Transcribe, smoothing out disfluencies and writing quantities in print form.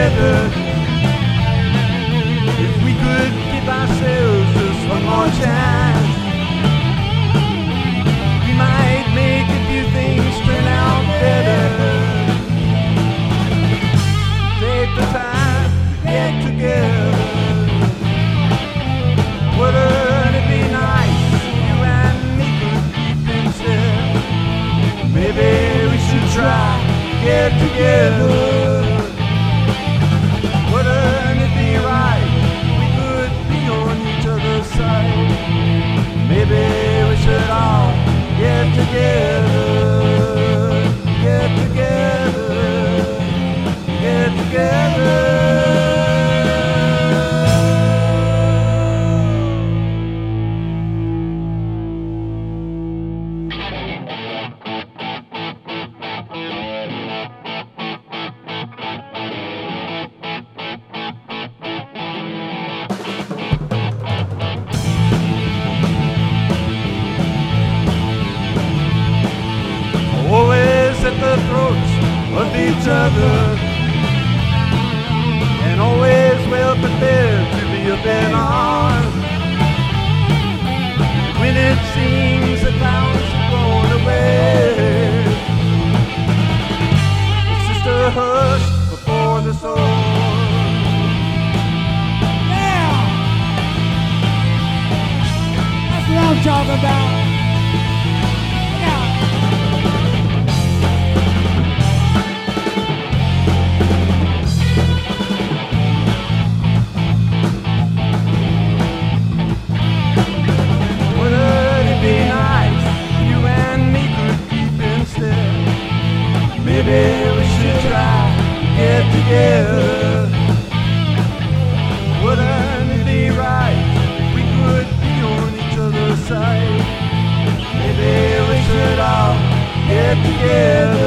together. If we could give ourselves just one more chance, we might make a few things turn out better. Take the time to get together. Wouldn't it be nice if you and me could keep in step? Maybe we should try to get together. Wouldn't it be right if we could be on each other's side? Maybe we should all get together. Get together. Get together. Always at the throats of each other, and always well prepared to be up in arms. When it seems the clouds have blown away, it's just a hush before the storm. Yeah! That's what I'm talking about. Maybe we should try to get together. Wouldn't it be right if we could be on each other's side? Maybe we should all get together.